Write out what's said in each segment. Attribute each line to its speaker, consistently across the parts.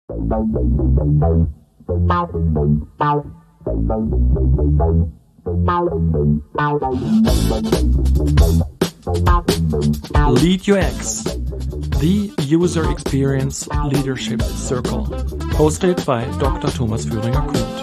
Speaker 1: Lead UX, the User Experience Leadership Circle, hosted by Dr. Thomas Führinger-Kruth.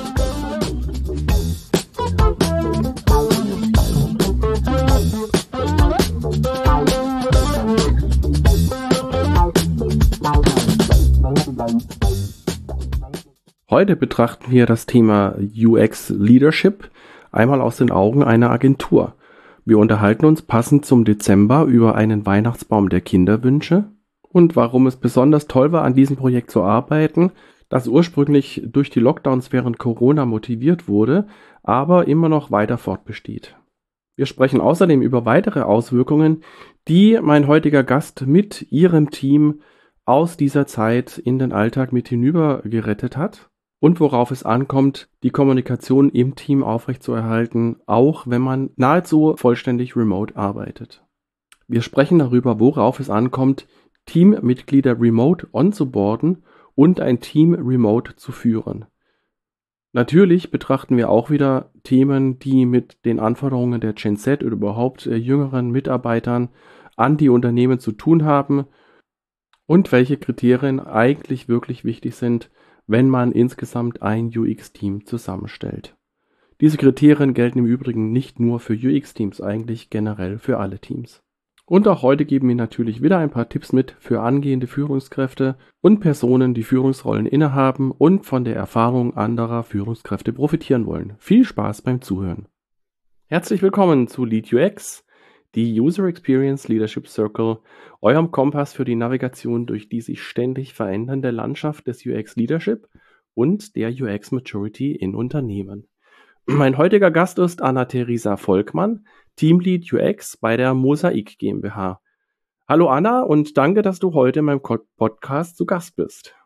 Speaker 2: Heute betrachten wir das Thema UX Leadership einmal aus den Augen einer Agentur. Wir unterhalten uns passend zum Dezember über einen Weihnachtsbaum der Kinderwünsche und warum es besonders toll war, an diesem Projekt zu arbeiten, das ursprünglich durch die Lockdowns während Corona motiviert wurde, aber immer noch weiter fortbesteht. Wir sprechen außerdem über weitere Auswirkungen, die mein heutiger Gast mit ihrem Team aus dieser Zeit in den Alltag mit hinüber gerettet hat und worauf es ankommt, die Kommunikation im Team aufrechtzuerhalten, auch wenn man nahezu vollständig remote arbeitet. Wir sprechen darüber, worauf es ankommt, Teammitglieder remote onzuboarden und ein Team remote zu führen. Natürlich betrachten wir auch wieder Themen, die mit den Anforderungen der Gen Z oder überhaupt jüngeren Mitarbeitern an die Unternehmen zu tun haben und welche Kriterien eigentlich wirklich wichtig sind, wenn man insgesamt ein UX-Team zusammenstellt. Diese Kriterien gelten im Übrigen nicht nur für UX-Teams, eigentlich generell für alle Teams. Und auch heute geben wir natürlich wieder ein paar Tipps mit für angehende Führungskräfte und Personen, die Führungsrollen innehaben und von der Erfahrung anderer Führungskräfte profitieren wollen. Viel Spaß beim Zuhören. Herzlich willkommen zu Lead UX, die User Experience Leadership Circle, eurem Kompass für die Navigation durch die sich ständig verändernde Landschaft des UX Leadership und der UX Maturity in Unternehmen. Mein heutiger Gast ist Anna-Theresa Volkmann, Teamlead UX bei der Mosaik GmbH. Hallo Anna und danke, dass du heute in meinem Podcast zu Gast bist.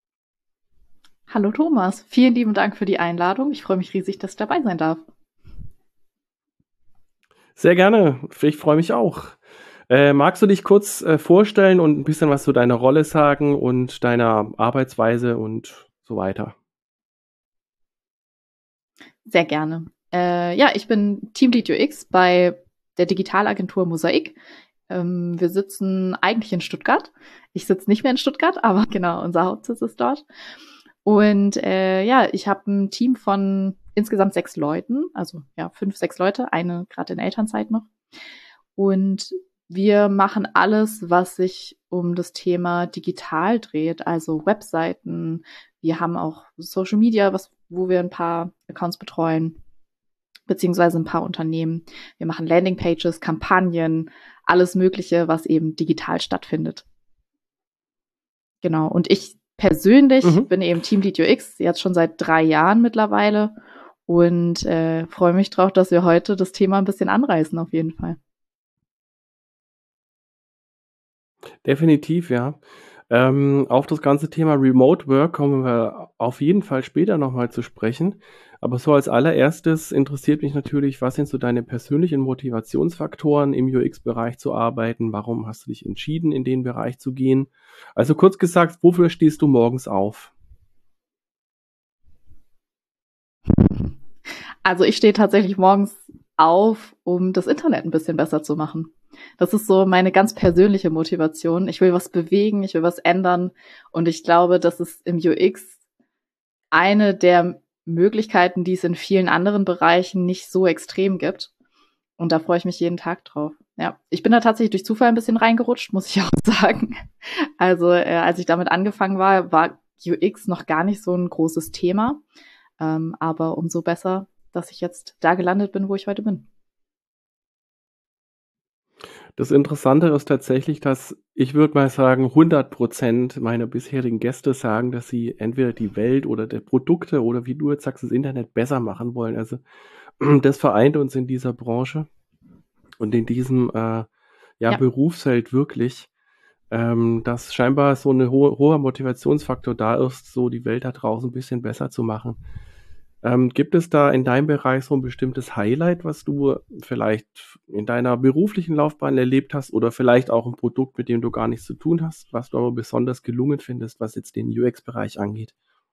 Speaker 3: Hallo Thomas, vielen lieben Dank für die Einladung. Ich freue mich riesig, dass ich dabei sein darf.
Speaker 2: Sehr gerne, ich freue mich auch. Magst du dich kurz vorstellen und ein bisschen was zu deiner Rolle sagen und deiner Arbeitsweise und so weiter?
Speaker 3: Sehr gerne. Ich bin Teamlead UX bei der Digitalagentur Mosaik. Wir sitzen eigentlich in Stuttgart. Ich sitze nicht mehr in Stuttgart, aber genau, unser Hauptsitz ist dort. Und ich habe ein Team von insgesamt 6 Leuten, also 5, 6 Leute, eine gerade in Elternzeit noch. Und wir machen alles, was sich um das Thema digital dreht, also Webseiten. Wir haben auch Social Media, wo wir ein paar Accounts betreuen, beziehungsweise ein paar Unternehmen. Wir machen Landingpages, Kampagnen, alles Mögliche, was eben digital stattfindet. Genau, und ich persönlich bin eben Teamlead UX, jetzt schon seit 3 Jahren mittlerweile und freue mich drauf, dass wir heute das Thema ein bisschen anreißen, auf jeden Fall.
Speaker 2: Definitiv, ja. Auf das ganze Thema Remote Work kommen wir auf jeden Fall später nochmal zu sprechen. Aber so als allererstes interessiert mich natürlich, was sind so deine persönlichen Motivationsfaktoren, im UX-Bereich zu arbeiten? Warum hast du dich entschieden, in den Bereich zu gehen? Also kurz gesagt, wofür stehst du morgens auf?
Speaker 3: Also ich stehe tatsächlich morgens auf, um das Internet ein bisschen besser zu machen. Das ist so meine ganz persönliche Motivation. Ich will was bewegen, ich will was ändern und ich glaube, das ist im UX eine der Möglichkeiten, die es in vielen anderen Bereichen nicht so extrem gibt. Und da freue ich mich jeden Tag drauf. Ja, ich bin da tatsächlich durch Zufall ein bisschen reingerutscht, muss ich auch sagen. Also als ich damit angefangen war UX noch gar nicht so ein großes Thema. Aber umso besser, dass ich jetzt da gelandet bin, wo ich heute bin.
Speaker 2: Das Interessante ist tatsächlich, dass ich würde mal sagen, 100% meiner bisherigen Gäste sagen, dass sie entweder die Welt oder die Produkte oder wie du jetzt sagst, das Internet besser machen wollen. Also das vereint uns in dieser Branche und in diesem Berufsfeld wirklich, dass scheinbar so ein hoher Motivationsfaktor da ist, so die Welt da draußen ein bisschen besser zu machen. Gibt es da in deinem Bereich so ein bestimmtes Highlight, was du vielleicht in deiner beruflichen Laufbahn erlebt hast oder vielleicht auch ein Produkt, mit dem du gar nichts zu tun hast, was du aber besonders gelungen findest, was jetzt den UX-Bereich angeht?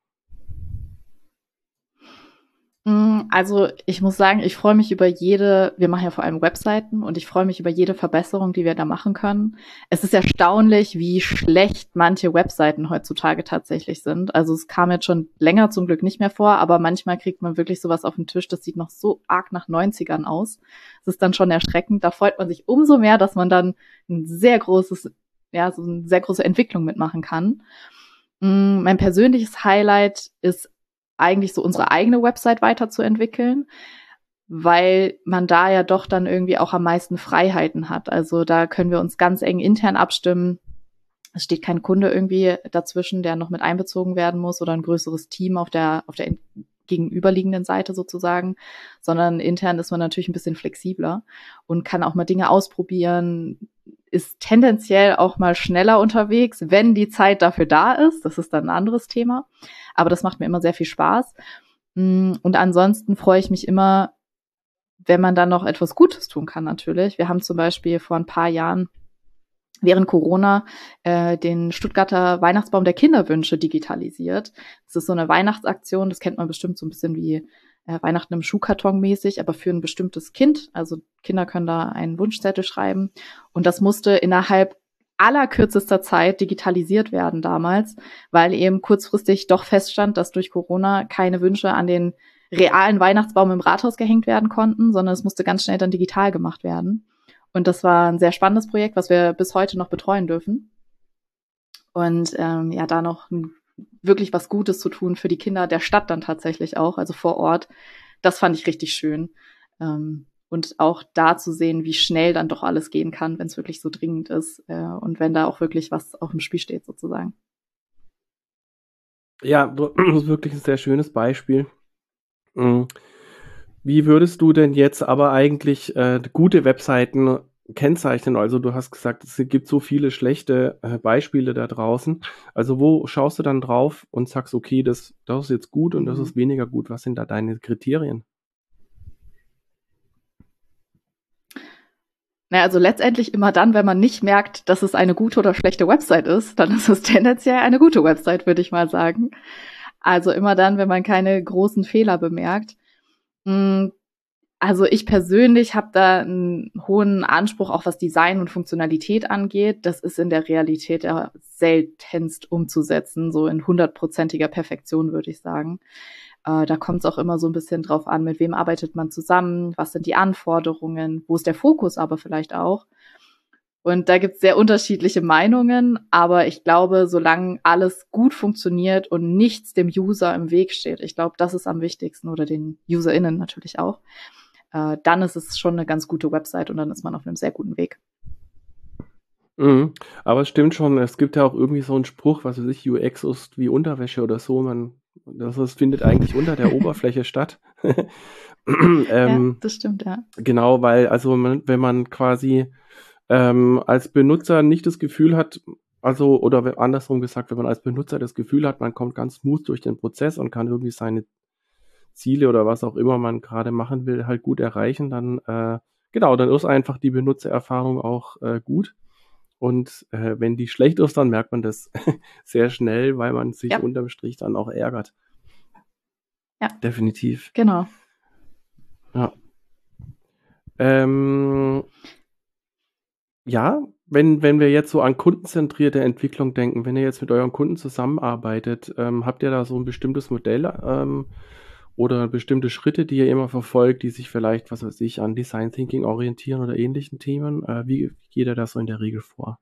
Speaker 3: Also ich muss sagen, ich freue mich über wir machen ja vor allem Webseiten und ich freue mich über jede Verbesserung, die wir da machen können. Es ist erstaunlich, wie schlecht manche Webseiten heutzutage tatsächlich sind. Also es kam jetzt schon länger zum Glück nicht mehr vor, aber manchmal kriegt man wirklich sowas auf den Tisch, das sieht noch so arg nach 90ern aus. Es ist dann schon erschreckend. Da freut man sich umso mehr, dass man dann so eine sehr große Entwicklung mitmachen kann. Mein persönliches Highlight ist eigentlich so unsere eigene Website weiterzuentwickeln, weil man da ja doch dann irgendwie auch am meisten Freiheiten hat. Also da können wir uns ganz eng intern abstimmen. Es steht kein Kunde irgendwie dazwischen, der noch mit einbezogen werden muss oder ein größeres Team auf der gegenüberliegenden Seite sozusagen, sondern intern ist man natürlich ein bisschen flexibler und kann auch mal Dinge ausprobieren, ist tendenziell auch mal schneller unterwegs, wenn die Zeit dafür da ist. Das ist dann ein anderes Thema. Aber das macht mir immer sehr viel Spaß. Und ansonsten freue ich mich immer, wenn man dann noch etwas Gutes tun kann natürlich. Wir haben zum Beispiel vor ein paar Jahren während Corona den Stuttgarter Weihnachtsbaum der Kinderwünsche digitalisiert. Das ist so eine Weihnachtsaktion, das kennt man bestimmt so ein bisschen wie Weihnachten im Schuhkarton mäßig, aber für ein bestimmtes Kind. Also Kinder können da einen Wunschzettel schreiben. Und das musste innerhalb allerkürzester Zeit digitalisiert werden damals, weil eben kurzfristig doch feststand, dass durch Corona keine Wünsche an den realen Weihnachtsbaum im Rathaus gehängt werden konnten, sondern es musste ganz schnell dann digital gemacht werden. Und das war ein sehr spannendes Projekt, was wir bis heute noch betreuen dürfen. Und da noch wirklich was Gutes zu tun für die Kinder der Stadt dann tatsächlich auch, also vor Ort. Das fand ich richtig schön. Und auch da zu sehen, wie schnell dann doch alles gehen kann, wenn es wirklich so dringend ist und wenn da auch wirklich was auf dem Spiel steht sozusagen.
Speaker 2: Ja, das ist wirklich ein sehr schönes Beispiel. Wie würdest du denn jetzt aber eigentlich gute Webseiten kennzeichnen? Also du hast gesagt, es gibt so viele schlechte Beispiele da draußen. Also wo schaust du dann drauf und sagst, okay, das ist jetzt gut und das ist weniger gut? Was sind da deine Kriterien?
Speaker 3: Naja, also letztendlich immer dann, wenn man nicht merkt, dass es eine gute oder schlechte Website ist, dann ist es tendenziell eine gute Website, würde ich mal sagen. Also immer dann, wenn man keine großen Fehler bemerkt. Also ich persönlich habe da einen hohen Anspruch, auch was Design und Funktionalität angeht. Das ist in der Realität ja seltenst umzusetzen, so in 100%iger Perfektion, würde ich sagen. Da kommt es auch immer so ein bisschen drauf an, mit wem arbeitet man zusammen, was sind die Anforderungen, wo ist der Fokus aber vielleicht auch. Und da gibt es sehr unterschiedliche Meinungen, aber ich glaube, solange alles gut funktioniert und nichts dem User im Weg steht, ich glaube, das ist am wichtigsten oder den UserInnen natürlich auch, dann ist es schon eine ganz gute Website und dann ist man auf einem sehr guten Weg.
Speaker 2: Aber es stimmt schon, es gibt ja auch irgendwie so einen Spruch, was weiß ich, UX ist wie Unterwäsche oder so. Das findet eigentlich unter der Oberfläche statt.
Speaker 3: Ja, das stimmt, ja.
Speaker 2: Genau, weil wenn man quasi als Benutzer nicht das Gefühl hat, oder andersrum gesagt, wenn man als Benutzer das Gefühl hat, man kommt ganz smooth durch den Prozess und kann irgendwie seine Ziele oder was auch immer man gerade machen will, halt gut erreichen, dann ist einfach die Benutzererfahrung auch gut. Und wenn die schlecht ist, dann merkt man das sehr schnell, weil man sich unterm Strich dann auch ärgert.
Speaker 3: Ja.
Speaker 2: Definitiv.
Speaker 3: Genau.
Speaker 2: Ja. Wenn wir jetzt so an kundenzentrierte Entwicklung denken, wenn ihr jetzt mit euren Kunden zusammenarbeitet, habt ihr da so ein bestimmtes Modell oder bestimmte Schritte, die ihr immer verfolgt, die sich vielleicht, was weiß ich, an Design Thinking orientieren oder ähnlichen Themen? Wie geht ihr das so in der Regel vor?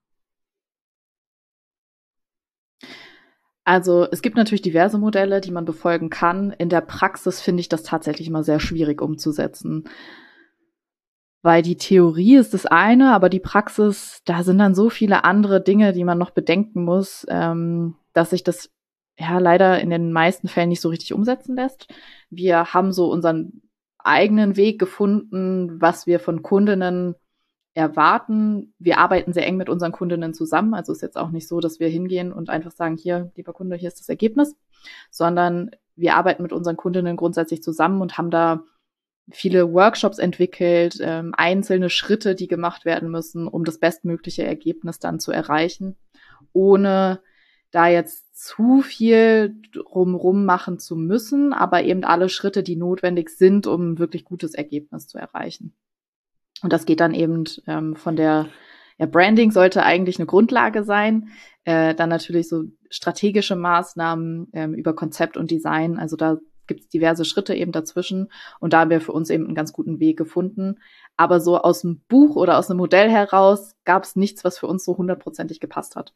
Speaker 3: Also es gibt natürlich diverse Modelle, die man befolgen kann. In der Praxis finde ich das tatsächlich immer sehr schwierig umzusetzen. Weil die Theorie ist das eine, aber die Praxis, da sind dann so viele andere Dinge, die man noch bedenken muss, dass sich das ja leider in den meisten Fällen nicht so richtig umsetzen lässt. Wir haben so unseren eigenen Weg gefunden, was wir von Kundinnen erwarten. Wir arbeiten sehr eng mit unseren Kundinnen zusammen. Also ist jetzt auch nicht so, dass wir hingehen und einfach sagen, hier, lieber Kunde, hier ist das Ergebnis, sondern wir arbeiten mit unseren Kundinnen grundsätzlich zusammen und haben da viele Workshops entwickelt, einzelne Schritte, die gemacht werden müssen, um das bestmögliche Ergebnis dann zu erreichen, ohne da jetzt zu viel drumrum machen zu müssen, aber eben alle Schritte, die notwendig sind, um ein wirklich gutes Ergebnis zu erreichen. Und das geht dann eben von der Branding sollte eigentlich eine Grundlage sein, dann natürlich so strategische Maßnahmen über Konzept und Design, also da gibt es diverse Schritte eben dazwischen und da haben wir für uns eben einen ganz guten Weg gefunden. Aber so aus dem Buch oder aus einem Modell heraus gab es nichts, was für uns so 100%ig gepasst hat.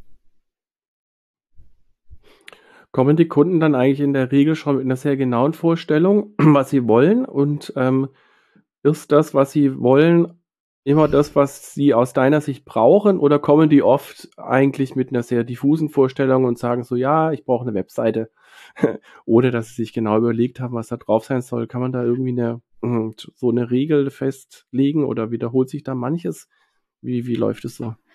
Speaker 2: Kommen die Kunden dann eigentlich in der Regel schon mit einer sehr genauen Vorstellung, was sie wollen? Und ist das, was sie wollen, immer das, was sie aus deiner Sicht brauchen? Oder kommen die oft eigentlich mit einer sehr diffusen Vorstellung und sagen so, ja, ich brauche eine Webseite, ohne dass sie sich genau überlegt haben, was da drauf sein soll? Kann man da irgendwie so eine Regel festlegen oder wiederholt sich da manches? Wie läuft es so?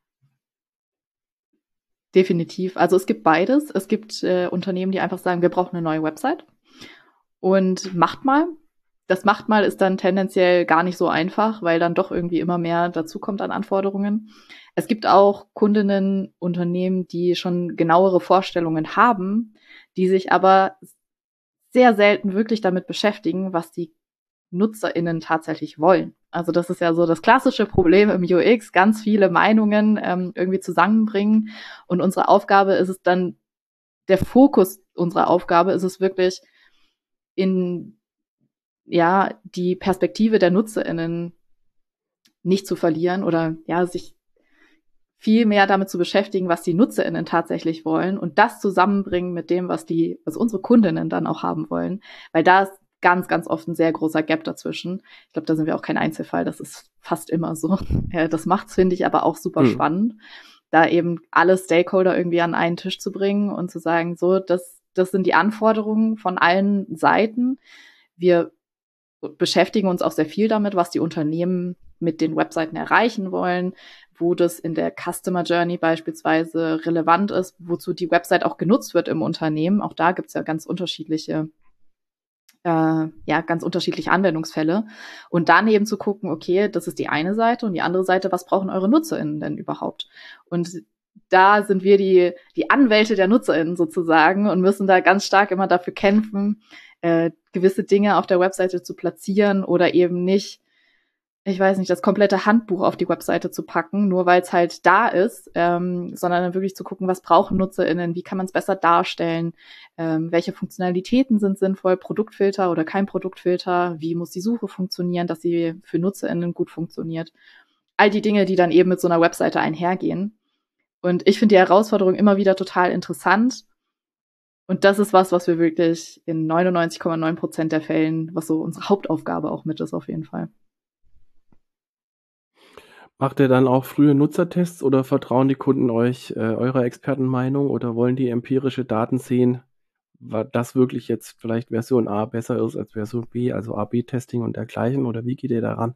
Speaker 3: Definitiv. Also es gibt beides. Es gibt Unternehmen, die einfach sagen, wir brauchen eine neue Website und macht mal. Das macht mal ist dann tendenziell gar nicht so einfach, weil dann doch irgendwie immer mehr dazukommt an Anforderungen. Es gibt auch Kundinnen, Unternehmen, die schon genauere Vorstellungen haben, die sich aber sehr selten wirklich damit beschäftigen, was die NutzerInnen tatsächlich wollen. Also das ist ja so das klassische Problem im UX, ganz viele Meinungen irgendwie zusammenbringen und unsere Aufgabe ist es dann, der Fokus unserer Aufgabe ist es wirklich in die Perspektive der NutzerInnen nicht zu verlieren oder sich viel mehr damit zu beschäftigen, was die NutzerInnen tatsächlich wollen und das zusammenbringen mit dem, was unsere Kundinnen dann auch haben wollen, weil da ist ganz, ganz oft ein sehr großer Gap dazwischen. Ich glaube, da sind wir auch kein Einzelfall, das ist fast immer so. Das macht's, finde ich, aber auch super spannend, da eben alle Stakeholder irgendwie an einen Tisch zu bringen und zu sagen, so, das sind die Anforderungen von allen Seiten. Wir beschäftigen uns auch sehr viel damit, was die Unternehmen mit den Webseiten erreichen wollen, wo das in der Customer Journey beispielsweise relevant ist, wozu die Website auch genutzt wird im Unternehmen. Auch da gibt es ja ganz unterschiedliche Anwendungsfälle. Und dann eben zu gucken, okay, das ist die eine Seite und die andere Seite, was brauchen eure NutzerInnen denn überhaupt? Und da sind wir die Anwälte der NutzerInnen sozusagen und müssen da ganz stark immer dafür kämpfen, gewisse Dinge auf der Webseite zu platzieren oder eben nicht, ich weiß nicht, das komplette Handbuch auf die Webseite zu packen, nur weil es halt da ist, sondern dann wirklich zu gucken, was brauchen NutzerInnen, wie kann man es besser darstellen, welche Funktionalitäten sind sinnvoll, Produktfilter oder kein Produktfilter, wie muss die Suche funktionieren, dass sie für NutzerInnen gut funktioniert. All die Dinge, die dann eben mit so einer Webseite einhergehen. Und ich finde die Herausforderung immer wieder total interessant. Und das ist was wir wirklich in 99,9% der Fällen, was so unsere Hauptaufgabe auch mit ist, auf jeden Fall.
Speaker 2: Macht ihr dann auch frühe Nutzertests oder vertrauen die Kunden euch eurer Expertenmeinung oder wollen die empirische Daten sehen, dass wirklich jetzt vielleicht Version A besser ist als Version B, also A/B-Testing und dergleichen, oder wie geht ihr daran?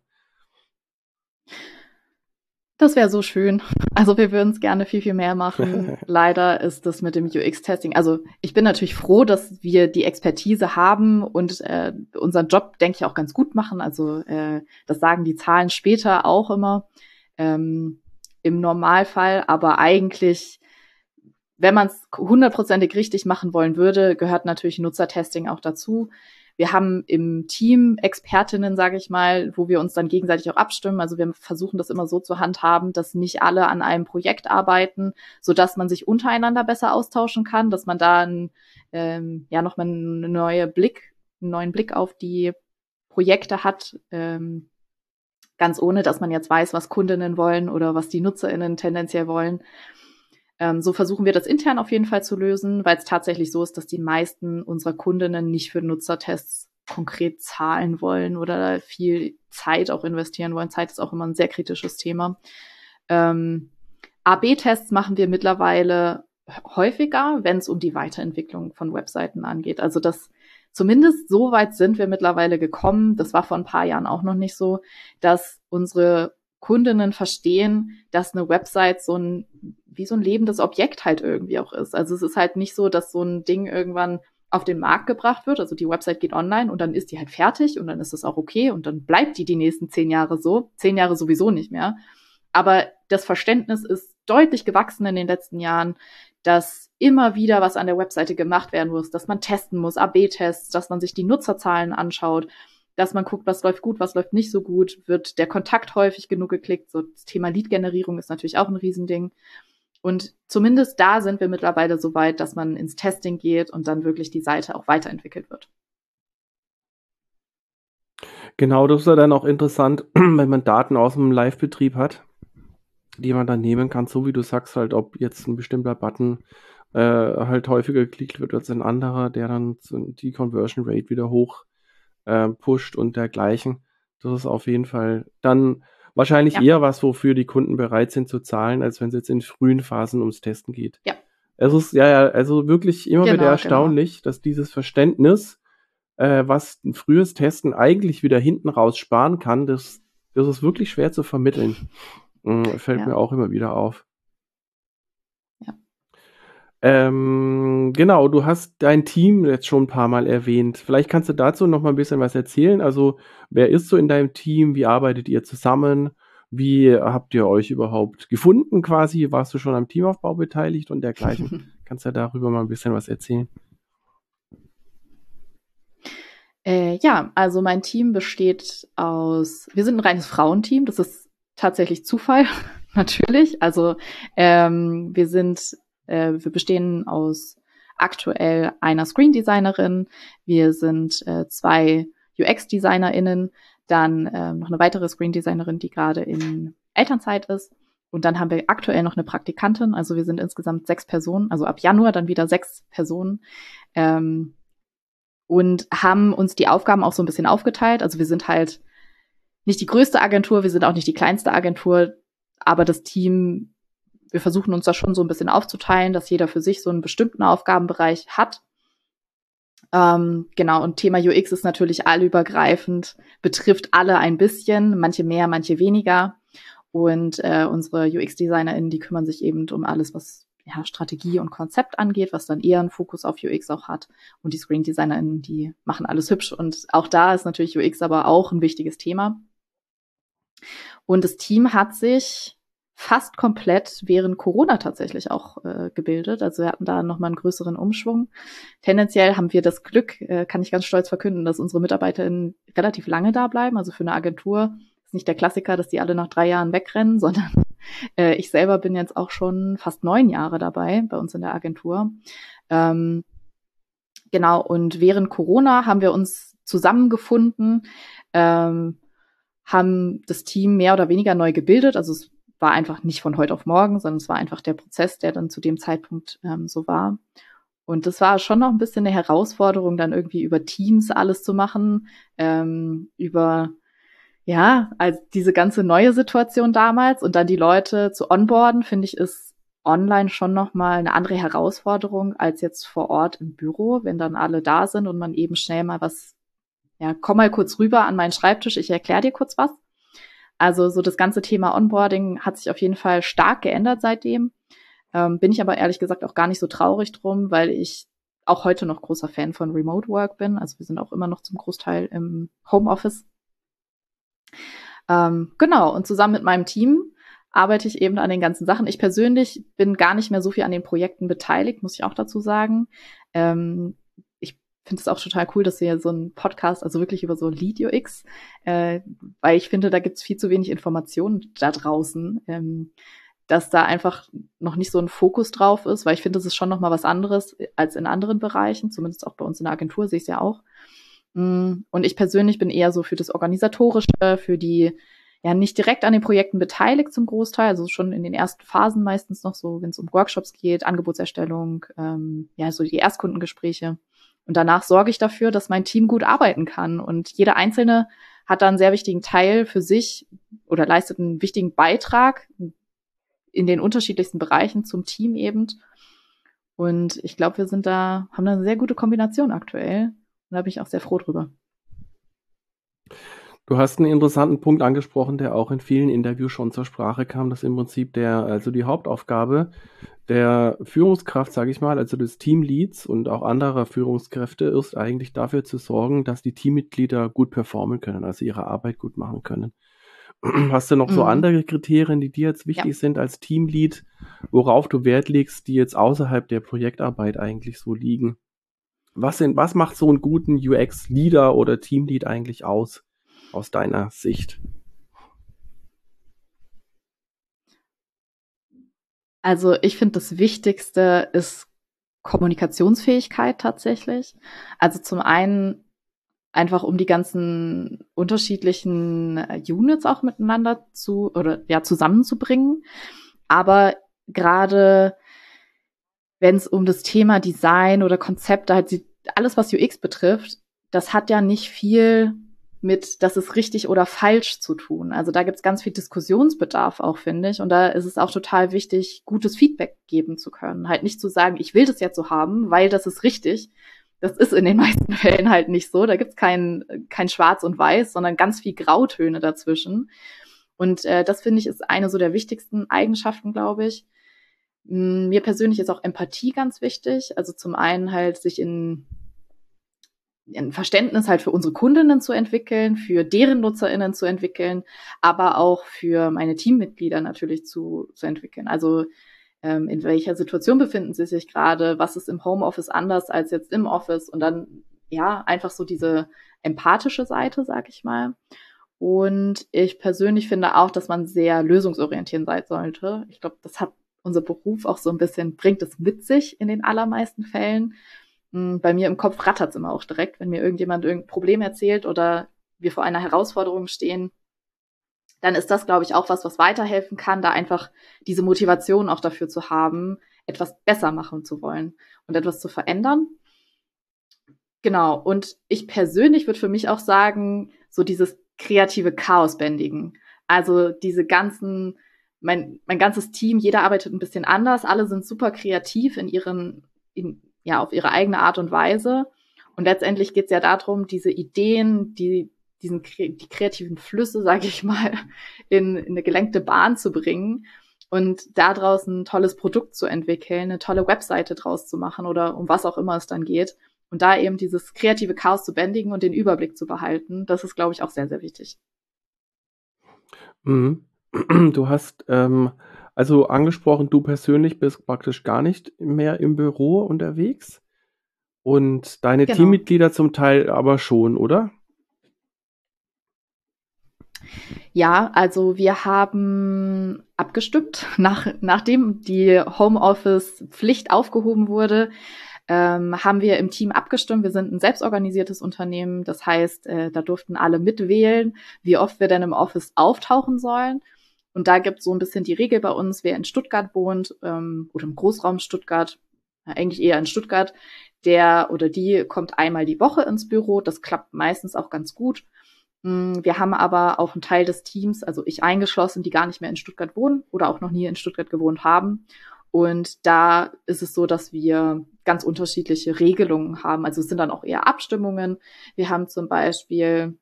Speaker 3: Das wäre so schön. Also wir würden es gerne viel, viel mehr machen. Leider ist das mit dem UX-Testing, also ich bin natürlich froh, dass wir die Expertise haben und unseren Job, denke ich, auch ganz gut machen. Also das sagen die Zahlen später auch immer im Normalfall. Aber eigentlich, wenn man es 100%ig richtig machen wollen würde, gehört natürlich Nutzertesting auch dazu. Wir haben im Team Expertinnen, sage ich mal, wo wir uns dann gegenseitig auch abstimmen. Also wir versuchen das immer so zu handhaben, dass nicht alle an einem Projekt arbeiten, sodass man sich untereinander besser austauschen kann, dass man da nochmal einen neuen Blick auf die Projekte hat, ganz ohne, dass man jetzt weiß, was Kundinnen wollen oder was die NutzerInnen tendenziell wollen. So versuchen wir das intern auf jeden Fall zu lösen, weil es tatsächlich so ist, dass die meisten unserer Kundinnen nicht für Nutzertests konkret zahlen wollen oder viel Zeit auch investieren wollen. Zeit ist auch immer ein sehr kritisches Thema. A/B-Tests machen wir mittlerweile häufiger, wenn es um die Weiterentwicklung von Webseiten angeht. Also zumindest so weit sind wir mittlerweile gekommen, das war vor ein paar Jahren auch noch nicht so, dass unsere Kundinnen verstehen, dass eine Website wie so ein lebendes Objekt halt irgendwie auch ist. Also es ist halt nicht so, dass so ein Ding irgendwann auf den Markt gebracht wird. Also die Website geht online und dann ist die halt fertig und dann ist das auch okay und dann bleibt die nächsten 10 Jahre so. 10 Jahre sowieso nicht mehr. Aber das Verständnis ist deutlich gewachsen in den letzten Jahren, dass immer wieder was an der Webseite gemacht werden muss, dass man testen muss, AB-Tests, dass man sich die Nutzerzahlen anschaut, dass man guckt, was läuft gut, was läuft nicht so gut, wird der Kontakt häufig genug geklickt. So das Thema Lead-Generierung ist natürlich auch ein Riesending. Und zumindest da sind wir mittlerweile so weit, dass man ins Testing geht und dann wirklich die Seite auch weiterentwickelt wird.
Speaker 2: Genau, das ist ja dann auch interessant, wenn man Daten aus dem Live-Betrieb hat, die man dann nehmen kann, so wie du sagst, halt, ob jetzt ein bestimmter Button halt häufiger geklickt wird als ein anderer, der dann die Conversion Rate wieder hoch pusht und dergleichen. Das ist auf jeden Fall dann wahrscheinlich eher was, wofür die Kunden bereit sind zu zahlen, als wenn es jetzt in frühen Phasen ums Testen geht.
Speaker 3: Ja.
Speaker 2: Es ist also wirklich immer wieder erstaunlich, dass dieses Verständnis, was ein frühes Testen eigentlich wieder hinten raus sparen kann, das ist wirklich schwer zu vermitteln. Fällt mir auch immer wieder auf. Genau, du hast dein Team jetzt schon ein paar Mal erwähnt. Vielleicht kannst du dazu noch mal ein bisschen was erzählen. Also, wer ist so in deinem Team? Wie arbeitet ihr zusammen? Wie habt ihr euch überhaupt gefunden quasi? Warst du schon am Teamaufbau beteiligt und dergleichen? Kannst du darüber mal ein bisschen was erzählen?
Speaker 3: Also mein Team besteht wir sind ein reines Frauenteam. Das ist tatsächlich Zufall, natürlich. Also wir bestehen aus aktuell einer Screen-Designerin, wir sind 2 UX-DesignerInnen, dann noch eine weitere Screen-Designerin, die gerade in Elternzeit ist. Und dann haben wir aktuell noch eine Praktikantin. Also wir sind insgesamt 6 Personen, also ab Januar dann wieder 6 Personen. Und haben uns die Aufgaben auch so ein bisschen aufgeteilt. Also wir sind halt nicht die größte Agentur, wir sind auch nicht die kleinste Agentur, aber das Team, wir versuchen uns da schon so ein bisschen aufzuteilen, dass jeder für sich so einen bestimmten Aufgabenbereich hat. Genau, und Thema UX ist natürlich allübergreifend, betrifft alle ein bisschen, manche mehr, manche weniger. Und unsere UX-DesignerInnen, die kümmern sich eben um alles, was Strategie und Konzept angeht, was dann eher einen Fokus auf UX auch hat. Und die Screen-DesignerInnen, die machen alles hübsch. Und auch da ist natürlich UX aber auch ein wichtiges Thema. Und das Team hat sich fast komplett während Corona tatsächlich auch gebildet. Also wir hatten da nochmal einen größeren Umschwung. Tendenziell haben wir das Glück, kann ich ganz stolz verkünden, dass unsere MitarbeiterInnen relativ lange da bleiben. Also für eine Agentur ist nicht der Klassiker, dass die alle nach 3 Jahren wegrennen, sondern ich selber bin jetzt auch schon fast 9 Jahre dabei bei uns in der Agentur. Genau, und während Corona haben wir uns zusammengefunden, haben das Team mehr oder weniger neu gebildet. Also es war einfach nicht von heute auf morgen, sondern es war einfach der Prozess, der dann zu dem Zeitpunkt so war. Und das war schon noch ein bisschen eine Herausforderung, dann irgendwie über Teams alles zu machen, also diese ganze neue Situation damals und dann die Leute zu onboarden, finde ich, ist online schon nochmal eine andere Herausforderung als jetzt vor Ort im Büro, wenn dann alle da sind und man eben schnell mal komm mal kurz rüber an meinen Schreibtisch, ich erkläre dir kurz was. Also so das ganze Thema Onboarding hat sich auf jeden Fall stark geändert seitdem. Bin ich aber ehrlich gesagt auch gar nicht so traurig drum, weil ich auch heute noch großer Fan von Remote Work bin. Also wir sind auch immer noch zum Großteil im Homeoffice. Genau, und zusammen mit meinem Team arbeite ich eben an den ganzen Sachen. Ich persönlich bin gar nicht mehr so viel an den Projekten beteiligt, muss ich auch dazu sagen. Ich finde es auch total cool, dass wir so einen Podcast, also wirklich über so Lead UX, weil ich finde, da gibt es viel zu wenig Informationen da draußen, dass da einfach noch nicht so ein Fokus drauf ist, weil ich finde, das ist schon noch mal was anderes als in anderen Bereichen, zumindest auch bei uns in der Agentur sehe ich es ja auch. Und ich persönlich bin eher so für das Organisatorische, für die nicht direkt an den Projekten beteiligt zum Großteil, also schon in den ersten Phasen meistens noch so, wenn es um Workshops geht, Angebotserstellung, so die Erstkundengespräche. Und danach sorge ich dafür, dass mein Team gut arbeiten kann. Und jeder Einzelne hat da einen sehr wichtigen Teil für sich oder leistet einen wichtigen Beitrag in den unterschiedlichsten Bereichen zum Team eben. Und ich glaube, haben da eine sehr gute Kombination aktuell. Und da bin ich auch sehr froh drüber.
Speaker 2: Du hast einen interessanten Punkt angesprochen, der auch in vielen Interviews schon zur Sprache kam, dass im Prinzip also die Hauptaufgabe der Führungskraft, sage ich mal, also des Teamleads und auch anderer Führungskräfte ist eigentlich dafür zu sorgen, dass die Teammitglieder gut performen können, also ihre Arbeit gut machen können. Hast du noch so andere Kriterien, die dir jetzt wichtig sind als Teamlead, worauf du Wert legst, die jetzt außerhalb der Projektarbeit eigentlich so liegen? Was macht so einen guten UX-Leader oder Teamlead eigentlich aus deiner Sicht?
Speaker 3: Also ich finde, das Wichtigste ist Kommunikationsfähigkeit tatsächlich. Also zum einen einfach um die ganzen unterschiedlichen Units auch miteinander zusammenzubringen. Aber gerade wenn es um das Thema Design oder Konzepte, halt alles, was UX betrifft, das hat ja nicht viel mit, das ist richtig oder falsch zu tun. Also da gibt es ganz viel Diskussionsbedarf auch, finde ich. Und da ist es auch total wichtig, gutes Feedback geben zu können. Halt nicht zu sagen, ich will das jetzt so haben, weil das ist richtig. Das ist in den meisten Fällen halt nicht so. Da gibt es kein Schwarz und Weiß, sondern ganz viel Grautöne dazwischen. Und das, finde ich, ist eine so der wichtigsten Eigenschaften, glaube ich. Mir persönlich ist auch Empathie ganz wichtig. Also zum einen halt sich in ein Verständnis halt für unsere Kundinnen zu entwickeln, für deren NutzerInnen zu entwickeln, aber auch für meine Teammitglieder natürlich zu entwickeln. Also in welcher Situation befinden sie sich gerade, was ist im Homeoffice anders als jetzt im Office und dann ja einfach so diese empathische Seite, sag ich mal. Und ich persönlich finde auch, dass man sehr lösungsorientiert sein sollte. Ich glaube, das hat unser Beruf auch so ein bisschen, bringt es mit sich in den allermeisten Fällen. Bei mir im Kopf rattert's immer auch direkt, wenn mir irgendjemand irgendein Problem erzählt oder wir vor einer Herausforderung stehen, dann ist das, glaube ich, auch was weiterhelfen kann, da einfach diese Motivation auch dafür zu haben, etwas besser machen zu wollen und etwas zu verändern. Genau. Und ich persönlich würde für mich auch sagen, so dieses kreative Chaos bändigen. Also diese ganzen, mein ganzes Team, jeder arbeitet ein bisschen anders, alle sind super kreativ auf ihre eigene Art und Weise. Und letztendlich geht es ja darum, diese Ideen, die kreativen Flüsse, sage ich mal, in eine gelenkte Bahn zu bringen und daraus ein tolles Produkt zu entwickeln, eine tolle Webseite draus zu machen oder um was auch immer es dann geht. Und da eben dieses kreative Chaos zu bändigen und den Überblick zu behalten, das ist, glaube ich, auch sehr, sehr wichtig.
Speaker 2: Mhm. Du hast also angesprochen, du persönlich bist praktisch gar nicht mehr im Büro unterwegs und deine Teammitglieder zum Teil aber schon, oder?
Speaker 3: Ja, also wir haben abgestimmt, nachdem die Homeoffice-Pflicht aufgehoben wurde, haben wir im Team abgestimmt. Wir sind ein selbstorganisiertes Unternehmen. Das heißt, da durften alle mitwählen, wie oft wir denn im Office auftauchen sollen. Und da gibt es so ein bisschen die Regel bei uns, wer in Stuttgart wohnt oder im Großraum Stuttgart, eigentlich eher in Stuttgart, der oder die kommt einmal die Woche ins Büro. Das klappt meistens auch ganz gut. Wir haben aber auch einen Teil des Teams, also ich eingeschlossen, die gar nicht mehr in Stuttgart wohnen oder auch noch nie in Stuttgart gewohnt haben. Und da ist es so, dass wir ganz unterschiedliche Regelungen haben. Also es sind dann auch eher Abstimmungen. Wir haben zum Beispiel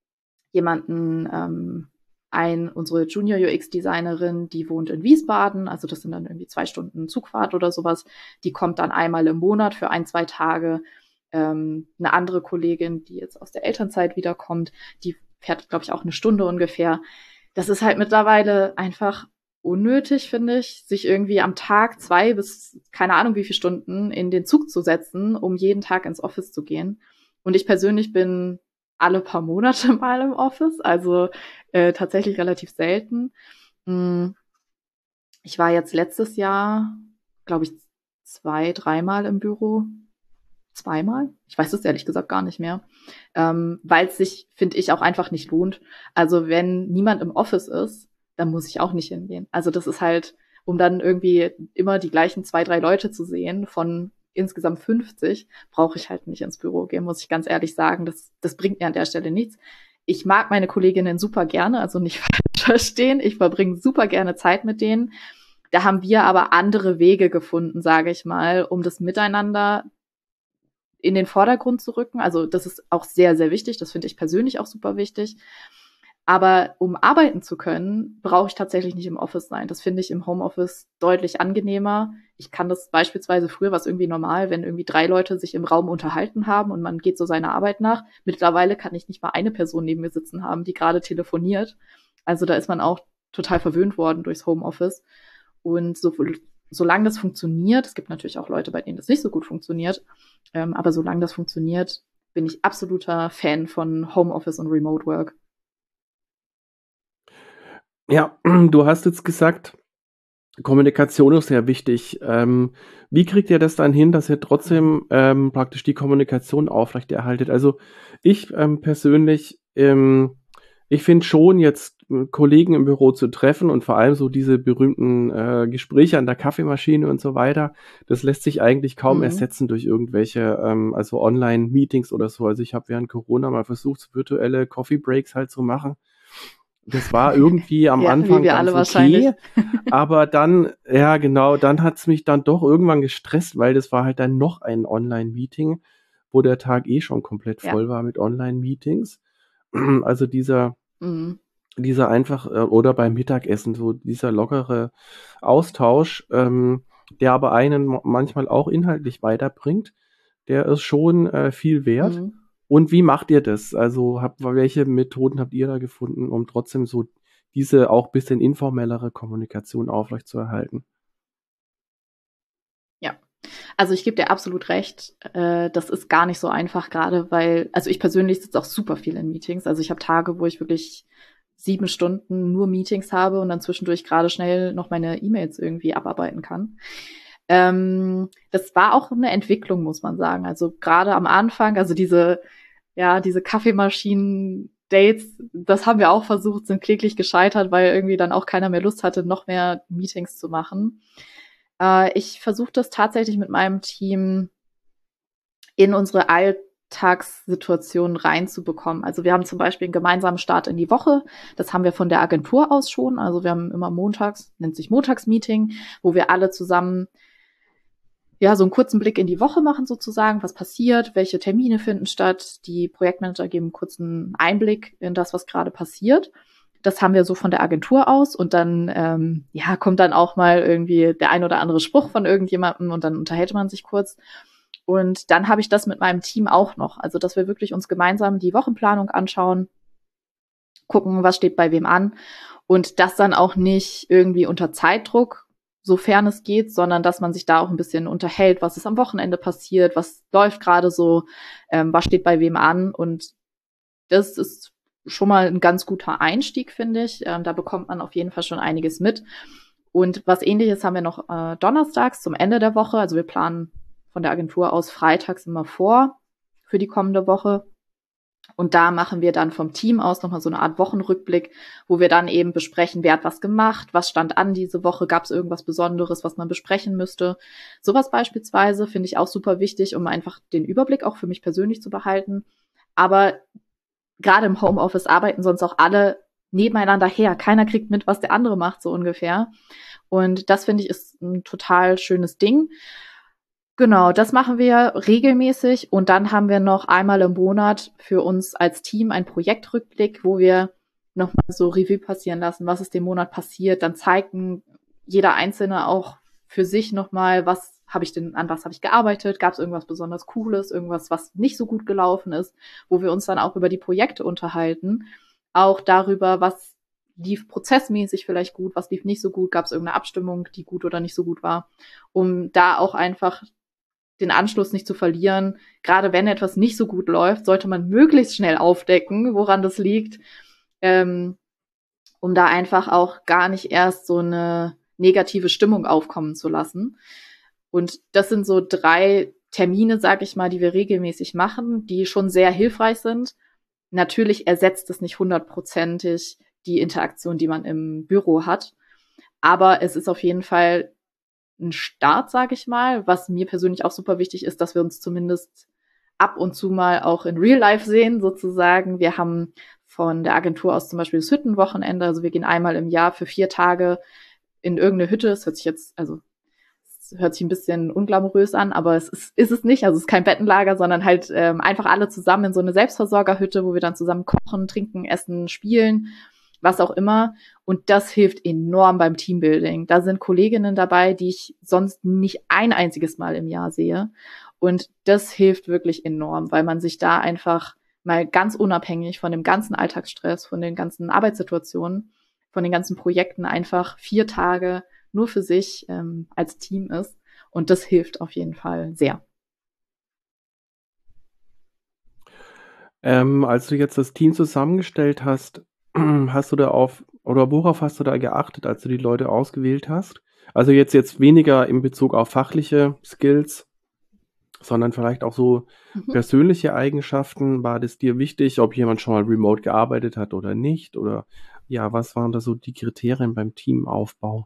Speaker 3: unsere Junior UX-Designerin, die wohnt in Wiesbaden. Also das sind dann irgendwie 2 Stunden Zugfahrt oder sowas. Die kommt dann einmal im Monat für 1-2 Tage. Eine andere Kollegin, die jetzt aus der Elternzeit wiederkommt, die fährt, glaube ich, auch 1 Stunde ungefähr. Das ist halt mittlerweile einfach unnötig, finde ich, sich irgendwie am Tag 2 bis keine Ahnung wie viele Stunden in den Zug zu setzen, um jeden Tag ins Office zu gehen. Und ich persönlich bin alle paar Monate mal im Office, also tatsächlich relativ selten. Ich war jetzt letztes Jahr, glaube ich, 2-3 Mal im Büro. 2-mal? Ich weiß es ehrlich gesagt gar nicht mehr. Weil es sich, finde ich, auch einfach nicht lohnt. Also wenn niemand im Office ist, dann muss ich auch nicht hingehen. Also das ist halt, um dann irgendwie immer die gleichen 2-3 Leute zu sehen von insgesamt 50, brauche ich halt nicht ins Büro gehen, muss ich ganz ehrlich sagen. Das bringt mir an der Stelle nichts. Ich mag meine Kolleginnen super gerne, also nicht falsch verstehen. Ich verbringe super gerne Zeit mit denen. Da haben wir aber andere Wege gefunden, sage ich mal, um das Miteinander in den Vordergrund zu rücken. Also das ist auch sehr, sehr wichtig. Das finde ich persönlich auch super wichtig. Aber um arbeiten zu können, brauche ich tatsächlich nicht im Office sein. Das finde ich im Homeoffice deutlich angenehmer. Ich kann das beispielsweise, früher war es irgendwie normal, wenn irgendwie 3 Leute sich im Raum unterhalten haben und man geht so seiner Arbeit nach. Mittlerweile kann ich nicht mal eine Person neben mir sitzen haben, die gerade telefoniert. Also da ist man auch total verwöhnt worden durchs Homeoffice. Und solange das funktioniert, es gibt natürlich auch Leute, bei denen das nicht so gut funktioniert, aber solange das funktioniert, bin ich absoluter Fan von Homeoffice und Remote Work.
Speaker 2: Ja, du hast jetzt gesagt, Kommunikation ist sehr wichtig. Wie kriegt ihr das dann hin, dass ihr trotzdem praktisch die Kommunikation aufrechterhaltet? Also ich persönlich, ich finde schon jetzt Kollegen im Büro zu treffen und vor allem so diese berühmten Gespräche an der Kaffeemaschine und so weiter, das lässt sich eigentlich kaum ersetzen durch irgendwelche, also Online-Meetings oder so. Also ich habe während Corona mal versucht, so virtuelle Coffee Breaks halt zu machen. Das war irgendwie am Anfang
Speaker 3: wie wir alle wahrscheinlich.
Speaker 2: Aber dann, ja genau, dann hat's mich dann doch irgendwann gestresst, weil das war halt dann noch ein Online-Meeting, wo der Tag schon komplett voll war mit Online-Meetings. Also dieser einfach, oder beim Mittagessen, so dieser lockere Austausch, der aber einen manchmal auch inhaltlich weiterbringt, der ist schon viel wert. Und wie macht ihr das? Also welche Methoden habt ihr da gefunden, um trotzdem so diese auch bisschen informellere Kommunikation aufrechtzuerhalten?
Speaker 3: Ja, also ich gebe dir absolut recht. Das ist gar nicht so einfach gerade, weil, also ich persönlich sitze auch super viel in Meetings. Also ich habe Tage, wo ich wirklich 7 Stunden nur Meetings habe und dann zwischendurch gerade schnell noch meine E-Mails irgendwie abarbeiten kann. Das war auch eine Entwicklung, muss man sagen. Also gerade am Anfang, also diese Kaffeemaschinen-Dates, das haben wir auch versucht, sind kläglich gescheitert, weil irgendwie dann auch keiner mehr Lust hatte, noch mehr Meetings zu machen. Ich versuche das tatsächlich mit meinem Team in unsere Alltagssituation reinzubekommen. Also wir haben zum Beispiel einen gemeinsamen Start in die Woche. Das haben wir von der Agentur aus schon. Also wir haben immer montags, nennt sich Montagsmeeting, wo wir alle zusammen so einen kurzen Blick in die Woche machen sozusagen, was passiert, welche Termine finden statt. Die Projektmanager geben einen kurzen Einblick in das, was gerade passiert. Das haben wir so von der Agentur aus und dann kommt dann auch mal irgendwie der ein oder andere Spruch von irgendjemandem und dann unterhält man sich kurz. Und dann habe ich das mit meinem Team auch noch, also dass wir wirklich uns gemeinsam die Wochenplanung anschauen, gucken, was steht bei wem an und das dann auch nicht irgendwie unter Zeitdruck, sofern es geht, sondern dass man sich da auch ein bisschen unterhält, was ist am Wochenende passiert, was läuft gerade so, was steht bei wem an. Und das ist schon mal ein ganz guter Einstieg, finde ich. Da bekommt man auf jeden Fall schon einiges mit. Und was Ähnliches haben wir noch donnerstags zum Ende der Woche. Also wir planen von der Agentur aus freitags immer vor für die kommende Woche. Und da machen wir dann vom Team aus nochmal so eine Art Wochenrückblick, wo wir dann eben besprechen, wer hat was gemacht, was stand an diese Woche, gab es irgendwas Besonderes, was man besprechen müsste. Sowas beispielsweise finde ich auch super wichtig, um einfach den Überblick auch für mich persönlich zu behalten. Aber gerade im Homeoffice arbeiten sonst auch alle nebeneinander her. Keiner kriegt mit, was der andere macht, so ungefähr. Und das finde ich ist ein total schönes Ding. Genau, das machen wir regelmäßig und dann haben wir noch einmal im Monat für uns als Team einen Projektrückblick, wo wir nochmal so Revue passieren lassen, was ist den Monat passiert. Dann zeigen jeder Einzelne auch für sich nochmal, an was habe ich gearbeitet, gab es irgendwas besonders Cooles, irgendwas, was nicht so gut gelaufen ist, wo wir uns dann auch über die Projekte unterhalten, auch darüber, was lief prozessmäßig vielleicht gut, was lief nicht so gut, gab es irgendeine Abstimmung, die gut oder nicht so gut war, um da auch einfach den Anschluss nicht zu verlieren. Gerade wenn etwas nicht so gut läuft, sollte man möglichst schnell aufdecken, woran das liegt, um da einfach auch gar nicht erst so eine negative Stimmung aufkommen zu lassen. Und das sind so 3 Termine, sag ich mal, die wir regelmäßig machen, die schon sehr hilfreich sind. Natürlich ersetzt es nicht 100%ig die Interaktion, die man im Büro hat. Aber es ist auf jeden Fall ein Start, sage ich mal. Was mir persönlich auch super wichtig ist, dass wir uns zumindest ab und zu mal auch in Real Life sehen, sozusagen. Wir haben von der Agentur aus zum Beispiel das Hüttenwochenende. Also wir gehen einmal im Jahr für 4 Tage in irgendeine Hütte. Es hört sich jetzt, also das hört sich ein bisschen unglamourös an, aber ist es nicht. Also es ist kein Bettenlager, sondern halt einfach alle zusammen in so eine Selbstversorgerhütte, wo wir dann zusammen kochen, trinken, essen, spielen, was auch immer. Und das hilft enorm beim Teambuilding. Da sind Kolleginnen dabei, die ich sonst nicht ein einziges Mal im Jahr sehe. Und das hilft wirklich enorm, weil man sich da einfach mal ganz unabhängig von dem ganzen Alltagsstress, von den ganzen Arbeitssituationen, von den ganzen Projekten einfach 4 Tage nur für sich als Team ist. Und das hilft auf jeden Fall sehr.
Speaker 2: Als du jetzt das Team zusammengestellt hast, hast du da oder worauf hast du da geachtet, als du die Leute ausgewählt hast? Also jetzt weniger in Bezug auf fachliche Skills, sondern vielleicht auch so persönliche Eigenschaften. War das dir wichtig, ob jemand schon mal remote gearbeitet hat oder nicht? Oder ja, was waren da so die Kriterien beim Teamaufbau?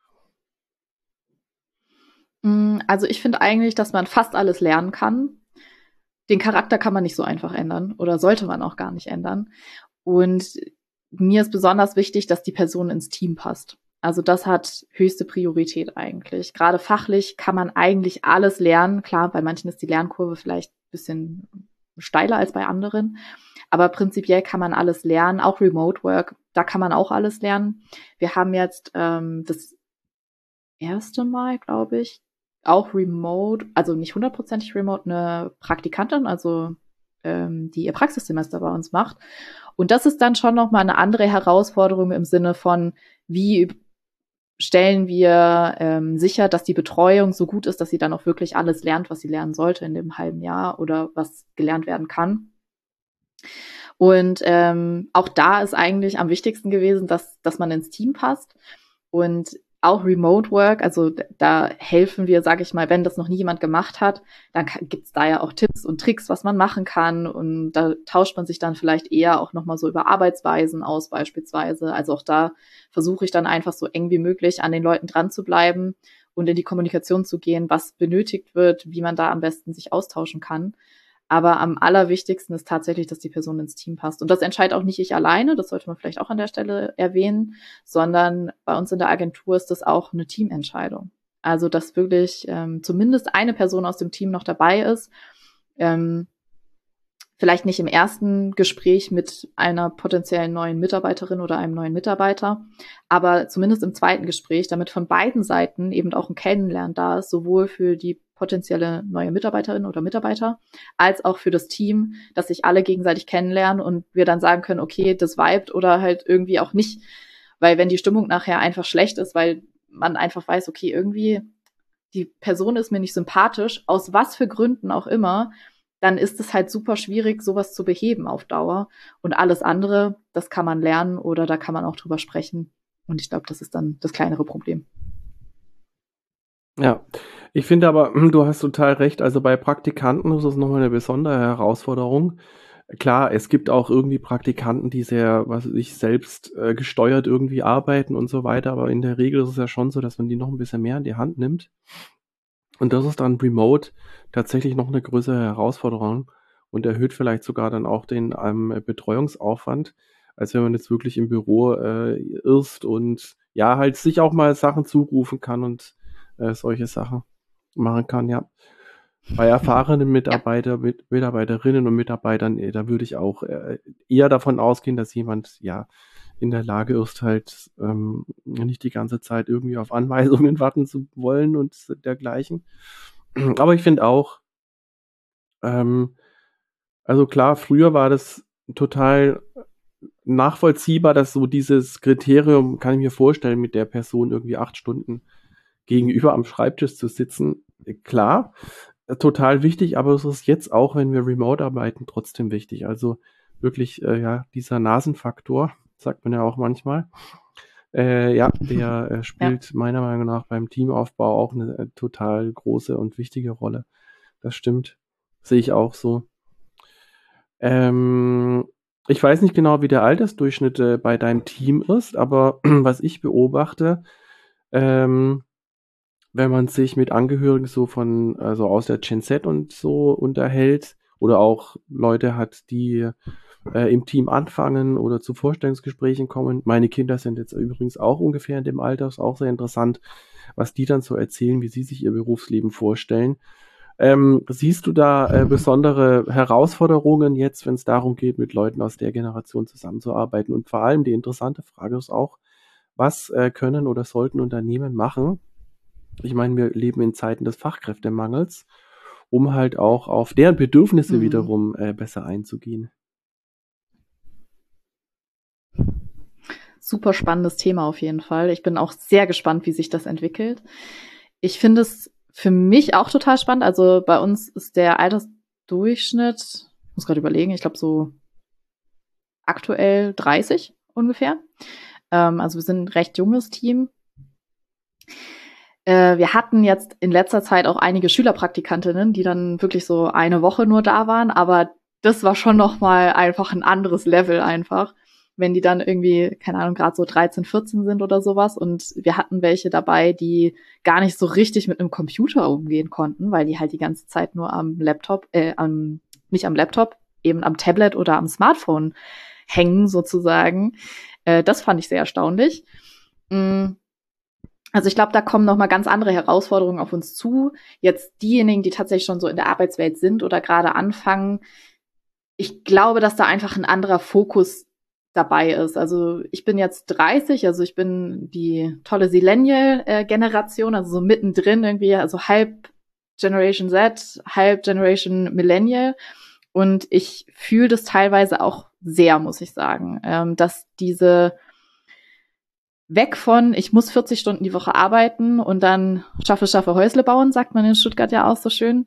Speaker 3: Also ich finde eigentlich, dass man fast alles lernen kann. Den Charakter kann man nicht so einfach ändern oder sollte man auch gar nicht ändern. Und mir ist besonders wichtig, dass die Person ins Team passt. Also das hat höchste Priorität eigentlich. Gerade fachlich kann man eigentlich alles lernen. Klar, bei manchen ist die Lernkurve vielleicht ein bisschen steiler als bei anderen. Aber prinzipiell kann man alles lernen. Auch Remote Work, da kann man auch alles lernen. Wir haben jetzt das erste Mal, glaube ich, auch remote, also nicht 100%ig remote, eine Praktikantin, also die ihr Praxissemester bei uns macht. Und das ist dann schon nochmal eine andere Herausforderung im Sinne von, wie stellen wir sicher, dass die Betreuung so gut ist, dass sie dann auch wirklich alles lernt, was sie lernen sollte in dem halben Jahr oder was gelernt werden kann. Und auch da ist eigentlich am wichtigsten gewesen, dass man ins Team passt. Und auch Remote Work, also da helfen wir, sage ich mal, wenn das noch nie jemand gemacht hat, dann gibt's da ja auch Tipps und Tricks, was man machen kann. Und da tauscht man sich dann vielleicht eher auch nochmal so über Arbeitsweisen aus beispielsweise. Also auch da versuche ich dann einfach so eng wie möglich an den Leuten dran zu bleiben und in die Kommunikation zu gehen, was benötigt wird, wie man da am besten sich austauschen kann. Aber am allerwichtigsten ist tatsächlich, dass die Person ins Team passt. Und das entscheidet auch nicht ich alleine, das sollte man vielleicht auch an der Stelle erwähnen, sondern bei uns in der Agentur ist das auch eine Teamentscheidung. Also, dass wirklich zumindest eine Person aus dem Team noch dabei ist. Vielleicht nicht im ersten Gespräch mit einer potenziellen neuen Mitarbeiterin oder einem neuen Mitarbeiter, aber zumindest im zweiten Gespräch, damit von beiden Seiten eben auch ein Kennenlernen da ist, sowohl für die potenzielle neue Mitarbeiterin oder Mitarbeiter, als auch für das Team, dass sich alle gegenseitig kennenlernen und wir dann sagen können, okay, das vibet oder halt irgendwie auch nicht. Weil wenn die Stimmung nachher einfach schlecht ist, weil man einfach weiß, okay, irgendwie die Person ist mir nicht sympathisch, aus was für Gründen auch immer, dann ist es halt super schwierig, sowas zu beheben auf Dauer. Und alles andere, das kann man lernen oder da kann man auch drüber sprechen. Und ich glaube, das ist dann das kleinere Problem.
Speaker 2: Ja, ich finde aber, du hast total recht. Also bei Praktikanten ist es nochmal eine besondere Herausforderung. Klar, es gibt auch irgendwie Praktikanten, die sehr, was weiß ich, selbst gesteuert irgendwie arbeiten und so weiter. Aber in der Regel ist es ja schon so, dass man die noch ein bisschen mehr in die Hand nimmt. Und das ist dann remote tatsächlich noch eine größere Herausforderung und erhöht vielleicht sogar dann auch den Betreuungsaufwand, als wenn man jetzt wirklich im Büro ist und ja, halt sich auch mal Sachen zurufen kann und solche Sachen machen kann, ja. Bei erfahrenen Mitarbeiterinnen und Mitarbeitern, da würde ich auch eher davon ausgehen, dass jemand ja in der Lage ist, halt nicht die ganze Zeit irgendwie auf Anweisungen warten zu wollen und dergleichen. Aber ich finde auch, also klar, früher war das total nachvollziehbar, dass so dieses Kriterium, kann ich mir vorstellen, mit der Person irgendwie 8 Stunden gegenüber am Schreibtisch zu sitzen. Klar, total wichtig, aber es ist jetzt auch, wenn wir remote arbeiten, trotzdem wichtig. Also wirklich, ja, dieser Nasenfaktor, sagt man ja auch manchmal. Ja, der spielt meiner Meinung nach beim Teamaufbau auch eine total große und wichtige Rolle. Das stimmt. Sehe ich auch so. Ich weiß nicht genau, wie der Altersdurchschnitt bei deinem Team ist, aber was ich beobachte, wenn man sich mit Angehörigen so also aus der Gen Z und so unterhält oder auch Leute hat, die im Team anfangen oder zu Vorstellungsgesprächen kommen. Meine Kinder sind jetzt übrigens auch ungefähr in dem Alter, ist auch sehr interessant, was die dann so erzählen, wie sie sich ihr Berufsleben vorstellen. Siehst du da besondere Herausforderungen jetzt, wenn es darum geht, mit Leuten aus der Generation zusammenzuarbeiten? Und vor allem die interessante Frage ist auch, was können oder sollten Unternehmen machen? Ich meine, wir leben in Zeiten des Fachkräftemangels, um halt auch auf deren Bedürfnisse wiederum besser einzugehen.
Speaker 3: Super spannendes Thema auf jeden Fall. Ich bin auch sehr gespannt, wie sich das entwickelt. Ich finde es für mich auch total spannend. Also bei uns ist der Altersdurchschnitt, ich muss gerade überlegen, ich glaube so aktuell 30 ungefähr. Also wir sind ein recht junges Team. Wir hatten jetzt in letzter Zeit auch einige Schülerpraktikantinnen, die dann wirklich so eine Woche nur da waren, aber das war schon noch mal einfach ein anderes Level einfach, wenn die dann irgendwie, keine Ahnung, gerade so 13, 14 sind oder sowas. Und wir hatten welche dabei, die gar nicht so richtig mit einem Computer umgehen konnten, weil die halt die ganze Zeit nur am Laptop, nicht am Laptop, eben am Tablet oder am Smartphone hängen sozusagen. Das fand ich sehr erstaunlich. Also ich glaube, da kommen noch mal ganz andere Herausforderungen auf uns zu. Jetzt diejenigen, die tatsächlich schon so in der Arbeitswelt sind oder gerade anfangen, ich glaube, dass da einfach ein anderer Fokus dabei ist. Also ich bin jetzt 30, also ich bin die tolle Zillennial-Generation, also so mittendrin irgendwie, also halb Generation Z, halb Generation Millennial. Und ich fühle das teilweise auch sehr, muss ich sagen, dass diese weg von, ich muss 40 Stunden die Woche arbeiten und dann schaffe, Häusle bauen, sagt man in Stuttgart ja auch so schön.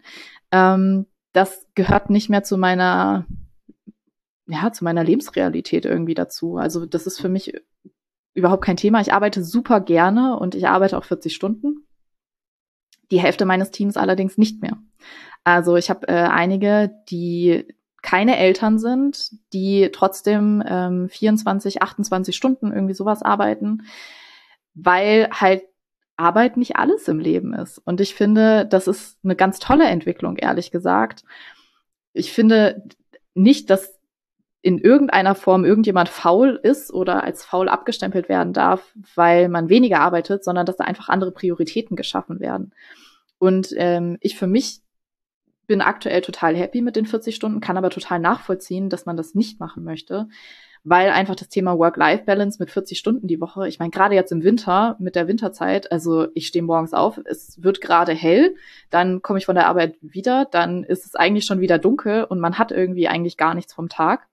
Speaker 3: Das gehört nicht mehr zu meiner Lebensrealität irgendwie dazu. Also das ist für mich überhaupt kein Thema. Ich arbeite super gerne und ich arbeite auch 40 Stunden. Die Hälfte meines Teams allerdings nicht mehr. Also ich habe einige, die keine Eltern sind, die trotzdem 24, 28 Stunden irgendwie sowas arbeiten, weil halt Arbeit nicht alles im Leben ist. Und ich finde, das ist eine ganz tolle Entwicklung, ehrlich gesagt. Ich finde nicht, dass in irgendeiner Form irgendjemand faul ist oder als faul abgestempelt werden darf, weil man weniger arbeitet, sondern dass da einfach andere Prioritäten geschaffen werden. Und ich für mich bin aktuell total happy mit den 40 Stunden, kann aber total nachvollziehen, dass man das nicht machen möchte, weil einfach das Thema Work-Life-Balance mit 40 Stunden die Woche, ich meine, gerade jetzt im Winter, mit der Winterzeit, also ich stehe morgens auf, es wird gerade hell, dann komme ich von der Arbeit wieder, dann ist es eigentlich schon wieder dunkel und man hat irgendwie eigentlich gar nichts vom Tag.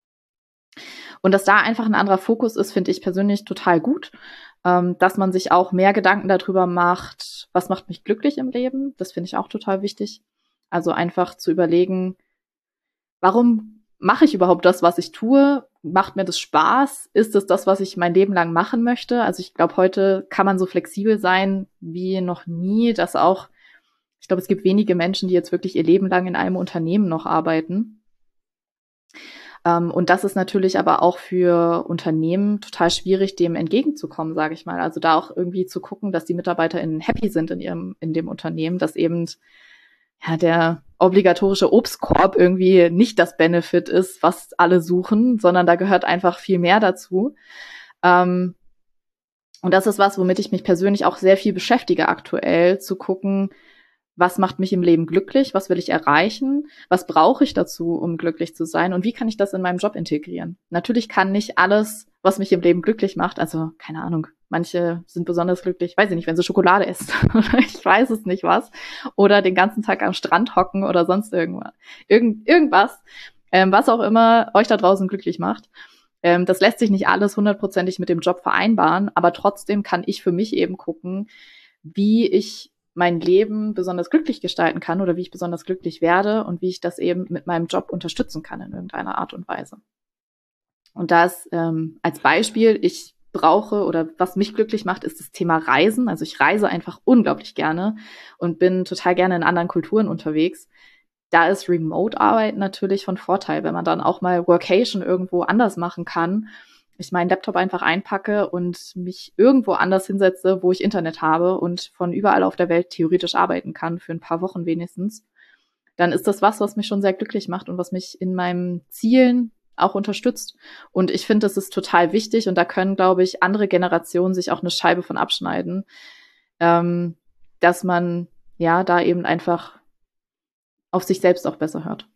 Speaker 3: Und dass da einfach ein anderer Fokus ist, finde ich persönlich total gut, dass man sich auch mehr Gedanken darüber macht, was macht mich glücklich im Leben, das finde ich auch total wichtig. Also einfach zu überlegen, warum mache ich überhaupt das, was ich tue? Macht mir das Spaß? Ist es das, was ich mein Leben lang machen möchte? Also ich glaube, heute kann man so flexibel sein wie noch nie, dass auch, ich glaube, es gibt wenige Menschen, die jetzt wirklich ihr Leben lang in einem Unternehmen noch arbeiten. Und das ist natürlich aber auch für Unternehmen total schwierig, dem entgegenzukommen, sage ich mal. Also da auch irgendwie zu gucken, dass die MitarbeiterInnen happy sind in dem Unternehmen, dass eben der obligatorische Obstkorb irgendwie nicht das Benefit ist, was alle suchen, sondern da gehört einfach viel mehr dazu. Und das ist was, womit ich mich persönlich auch sehr viel beschäftige aktuell, zu gucken, was macht mich im Leben glücklich, was will ich erreichen, was brauche ich dazu, um glücklich zu sein und wie kann ich das in meinem Job integrieren. Natürlich kann nicht alles, was mich im Leben glücklich macht, also keine Ahnung, manche sind besonders glücklich, weiß ich nicht, wenn sie Schokolade essen oder ich weiß es nicht was, oder den ganzen Tag am Strand hocken oder sonst irgendwas, was auch immer euch da draußen glücklich macht. Das lässt sich nicht alles 100%ig mit dem Job vereinbaren, aber trotzdem kann ich für mich eben gucken, wie ich mein Leben besonders glücklich gestalten kann oder wie ich besonders glücklich werde und wie ich das eben mit meinem Job unterstützen kann in irgendeiner Art und Weise. Und das als Beispiel, ich brauche oder was mich glücklich macht, ist das Thema Reisen. Also ich reise einfach unglaublich gerne und bin total gerne in anderen Kulturen unterwegs. Da ist Remote-Arbeit natürlich von Vorteil, wenn man dann auch mal Workation irgendwo anders machen kann. Ich meinen Laptop einfach einpacke und mich irgendwo anders hinsetze, wo ich Internet habe und von überall auf der Welt theoretisch arbeiten kann, für ein paar Wochen wenigstens, dann ist das was mich schon sehr glücklich macht und was mich in meinen Zielen auch unterstützt. Und ich finde, das ist total wichtig und da können, glaube ich, andere Generationen sich auch eine Scheibe von abschneiden, dass man ja da eben einfach auf sich selbst auch besser hört.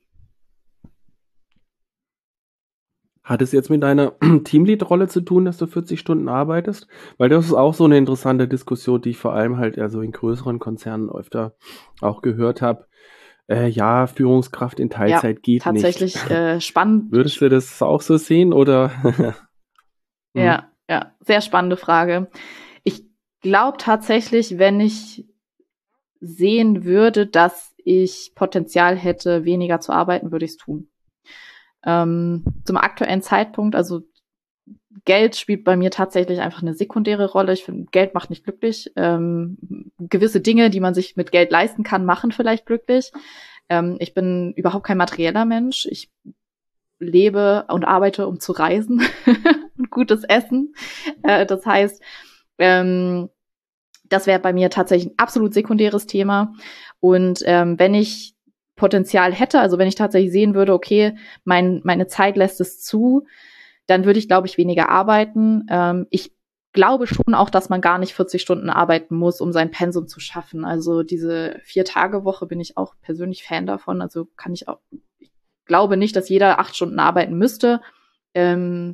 Speaker 2: Hat es jetzt mit deiner Teamlead-Rolle zu tun, dass du 40 Stunden arbeitest? Weil das ist auch so eine interessante Diskussion, die ich vor allem halt also in größeren Konzernen öfter auch gehört habe. Ja, Führungskraft in Teilzeit geht
Speaker 3: tatsächlich,
Speaker 2: nicht.
Speaker 3: Spannend.
Speaker 2: Würdest du das auch so sehen oder?
Speaker 3: Ja, sehr spannende Frage. Ich glaube tatsächlich, wenn ich sehen würde, dass ich Potenzial hätte, weniger zu arbeiten, würde ich es tun. Zum aktuellen Zeitpunkt, also Geld spielt bei mir tatsächlich einfach eine sekundäre Rolle. Ich finde, Geld macht nicht glücklich. Gewisse Dinge, die man sich mit Geld leisten kann, machen vielleicht glücklich. Ich bin überhaupt kein materieller Mensch. Ich lebe und arbeite, um zu reisen und gutes Essen. Das heißt, das wäre bei mir tatsächlich ein absolut sekundäres Thema. Und wenn ich Potenzial hätte, also wenn ich tatsächlich sehen würde, okay, meine Zeit lässt es zu, dann würde ich, glaube ich, weniger arbeiten. Ich glaube schon auch, dass man gar nicht 40 Stunden arbeiten muss, um sein Pensum zu schaffen. Also diese 4-Tage-Woche bin ich auch persönlich Fan davon. Also ich glaube nicht, dass jeder 8 Stunden arbeiten müsste. Dann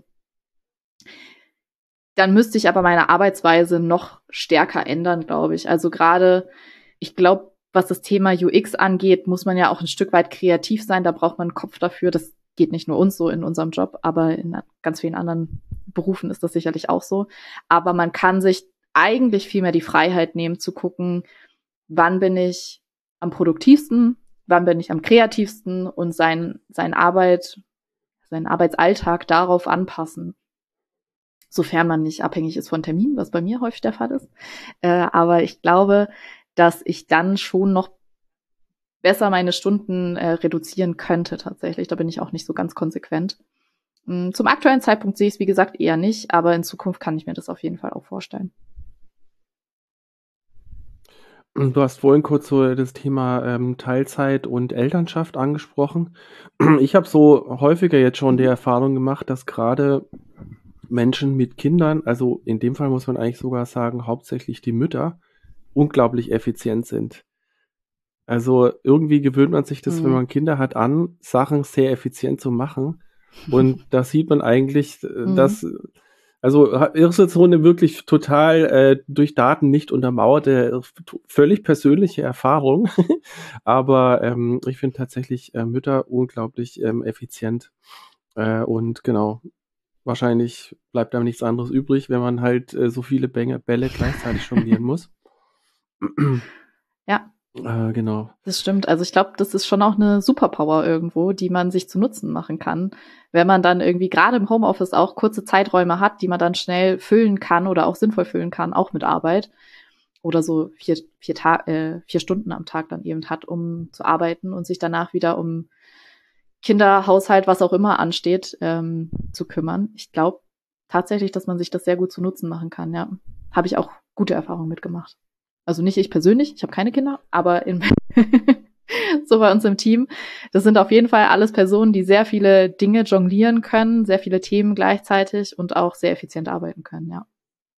Speaker 3: müsste ich aber meine Arbeitsweise noch stärker ändern, glaube ich. Also gerade, ich glaube, was das Thema UX angeht, muss man ja auch ein Stück weit kreativ sein. Da braucht man einen Kopf dafür. Das geht nicht nur uns so in unserem Job, aber in ganz vielen anderen Berufen ist das sicherlich auch so. Aber man kann sich eigentlich viel mehr die Freiheit nehmen, zu gucken, wann bin ich am produktivsten, wann bin ich am kreativsten und seinen Arbeitsalltag darauf anpassen. Sofern man nicht abhängig ist von Terminen, was bei mir häufig der Fall ist. Aber ich glaube, dass ich dann schon noch besser meine Stunden reduzieren könnte tatsächlich. Da bin ich auch nicht so ganz konsequent. Zum aktuellen Zeitpunkt sehe ich es, wie gesagt, eher nicht, aber in Zukunft kann ich mir das auf jeden Fall auch vorstellen.
Speaker 2: Du hast vorhin kurz so das Thema Teilzeit und Elternschaft angesprochen. Ich habe so häufiger jetzt schon die Erfahrung gemacht, dass gerade Menschen mit Kindern, also in dem Fall muss man eigentlich sogar sagen, hauptsächlich die Mütter, unglaublich effizient sind. Also irgendwie gewöhnt man sich das, wenn man Kinder hat, an, Sachen sehr effizient zu machen. Und da sieht man eigentlich, dass, also ist jetzt so eine wirklich total durch Daten nicht untermauerte, völlig persönliche Erfahrung. Aber ich finde tatsächlich Mütter unglaublich effizient. Und genau, wahrscheinlich bleibt einem nichts anderes übrig, wenn man halt so viele Bälle gleichzeitig jonglieren muss.
Speaker 3: Ja.
Speaker 2: Genau.
Speaker 3: Das stimmt. Also ich glaube, das ist schon auch eine Superpower irgendwo, die man sich zu Nutzen machen kann, wenn man dann irgendwie gerade im Homeoffice auch kurze Zeiträume hat, die man dann schnell füllen kann oder auch sinnvoll füllen kann, auch mit Arbeit oder so 4 Stunden am Tag dann eben hat, um zu arbeiten und sich danach wieder um Kinder, Haushalt, was auch immer ansteht, zu kümmern. Ich glaube tatsächlich, dass man sich das sehr gut zu Nutzen machen kann, ja. Habe ich auch gute Erfahrungen mitgemacht. Also nicht ich persönlich, ich habe keine Kinder, aber so bei uns im Team. Das sind auf jeden Fall alles Personen, die sehr viele Dinge jonglieren können, sehr viele Themen gleichzeitig und auch sehr effizient arbeiten können, ja.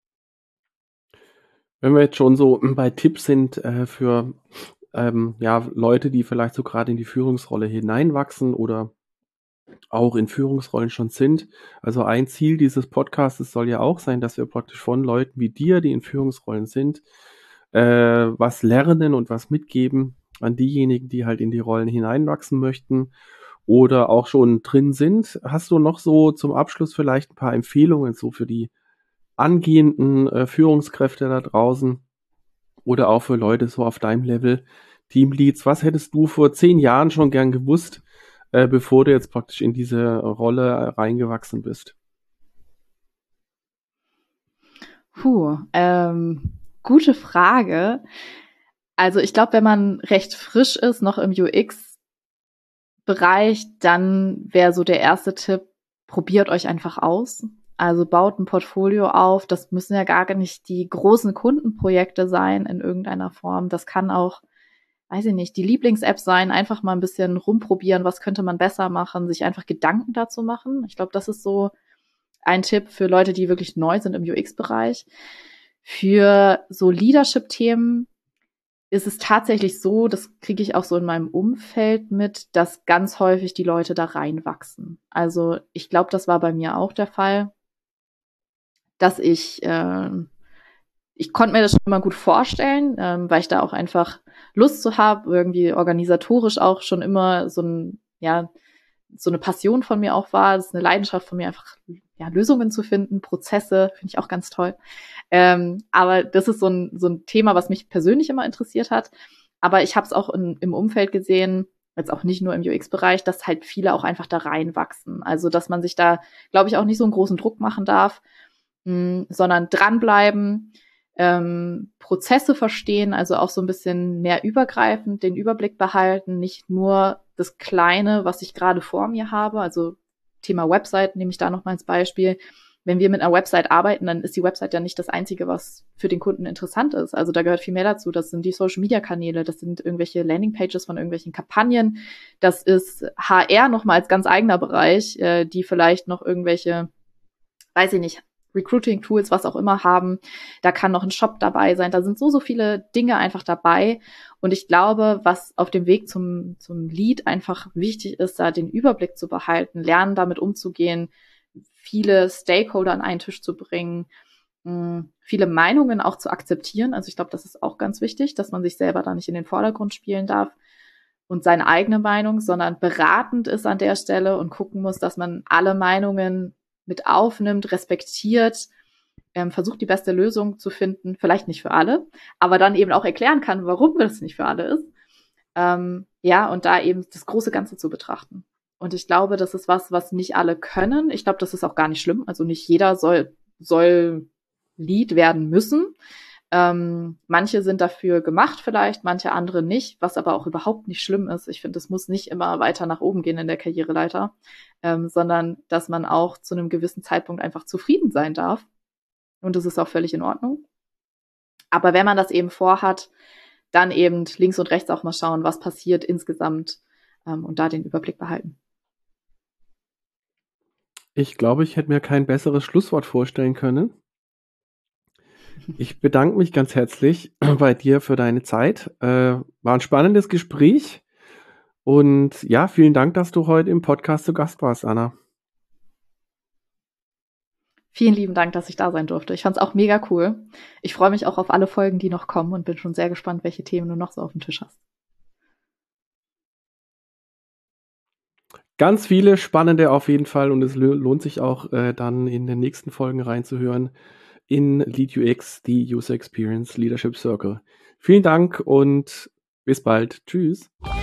Speaker 2: Wenn wir jetzt schon so bei Tipps sind für Leute, die vielleicht so gerade in die Führungsrolle hineinwachsen oder auch in Führungsrollen schon sind. Also ein Ziel dieses Podcasts soll ja auch sein, dass wir praktisch von Leuten wie dir, die in Führungsrollen sind, was lernen und was mitgeben an diejenigen, die halt in die Rollen hineinwachsen möchten oder auch schon drin sind. Hast du noch so zum Abschluss vielleicht ein paar Empfehlungen so für die angehenden Führungskräfte da draußen oder auch für Leute so auf deinem Level, Teamleads? Was hättest du vor 10 Jahren schon gern gewusst, bevor du jetzt praktisch in diese Rolle reingewachsen bist?
Speaker 3: Gute Frage. Also ich glaube, wenn man recht frisch ist, noch im UX-Bereich, dann wäre so der erste Tipp, probiert euch einfach aus. Also baut ein Portfolio auf. Das müssen ja gar nicht die großen Kundenprojekte sein in irgendeiner Form. Das kann auch weiß ich nicht, die Lieblings-App sein, einfach mal ein bisschen rumprobieren, was könnte man besser machen, sich einfach Gedanken dazu machen. Ich glaube, das ist so ein Tipp für Leute, die wirklich neu sind im UX-Bereich. Für so Leadership-Themen ist es tatsächlich so, das kriege ich auch so in meinem Umfeld mit, dass ganz häufig die Leute da reinwachsen. Also ich glaube, das war bei mir auch der Fall, dass ich konnte mir das schon immer gut vorstellen, weil ich da auch einfach Lust zu habe, irgendwie organisatorisch auch schon immer so eine Passion von mir auch war, das ist eine Leidenschaft von mir, einfach Lösungen zu finden, Prozesse, finde ich auch ganz toll. Aber das ist so ein Thema, was mich persönlich immer interessiert hat. Aber ich habe es auch im Umfeld gesehen, jetzt auch nicht nur im UX-Bereich, dass halt viele auch einfach da reinwachsen. Also, dass man sich da, glaube ich, auch nicht so einen großen Druck machen darf, sondern dranbleiben, Prozesse verstehen, also auch so ein bisschen mehr übergreifend den Überblick behalten, nicht nur das Kleine, was ich gerade vor mir habe, also Thema Website nehme ich da noch mal als Beispiel. Wenn wir mit einer Website arbeiten, dann ist die Website ja nicht das Einzige, was für den Kunden interessant ist. Also da gehört viel mehr dazu. Das sind die Social-Media-Kanäle, das sind irgendwelche Landing-Pages von irgendwelchen Kampagnen, das ist HR noch mal als ganz eigener Bereich, die vielleicht noch irgendwelche, weiß ich nicht, Recruiting-Tools, was auch immer haben. Da kann noch ein Shop dabei sein. Da sind so viele Dinge einfach dabei. Und ich glaube, was auf dem Weg zum Lead einfach wichtig ist, da den Überblick zu behalten, lernen, damit umzugehen, viele Stakeholder an einen Tisch zu bringen, viele Meinungen auch zu akzeptieren. Also ich glaube, das ist auch ganz wichtig, dass man sich selber da nicht in den Vordergrund spielen darf und seine eigene Meinung, sondern beratend ist an der Stelle und gucken muss, dass man alle Meinungen mit aufnimmt, respektiert, versucht die beste Lösung zu finden, vielleicht nicht für alle, aber dann eben auch erklären kann, warum das nicht für alle ist. Und da eben das große Ganze zu betrachten. Und ich glaube, das ist was nicht alle können. Ich glaube, das ist auch gar nicht schlimm. Also nicht jeder soll Lead werden müssen. Manche sind dafür gemacht vielleicht, manche andere nicht, was aber auch überhaupt nicht schlimm ist. Ich finde, es muss nicht immer weiter nach oben gehen in der Karriereleiter, sondern dass man auch zu einem gewissen Zeitpunkt einfach zufrieden sein darf. Und das ist auch völlig in Ordnung. Aber wenn man das eben vorhat, dann eben links und rechts auch mal schauen, was passiert insgesamt und da den Überblick behalten.
Speaker 2: Ich glaube, ich hätte mir kein besseres Schlusswort vorstellen können. Ich bedanke mich ganz herzlich bei dir für deine Zeit. War ein spannendes Gespräch. Und ja, vielen Dank, dass du heute im Podcast zu Gast warst, Anna.
Speaker 3: Vielen lieben Dank, dass ich da sein durfte. Ich fand es auch mega cool. Ich freue mich auch auf alle Folgen, die noch kommen und bin schon sehr gespannt, welche Themen du noch so auf dem Tisch hast.
Speaker 2: Ganz viele spannende auf jeden Fall und es lohnt sich auch dann in den nächsten Folgen reinzuhören in Lead UX, die User Experience Leadership Circle. Vielen Dank und bis bald. Tschüss.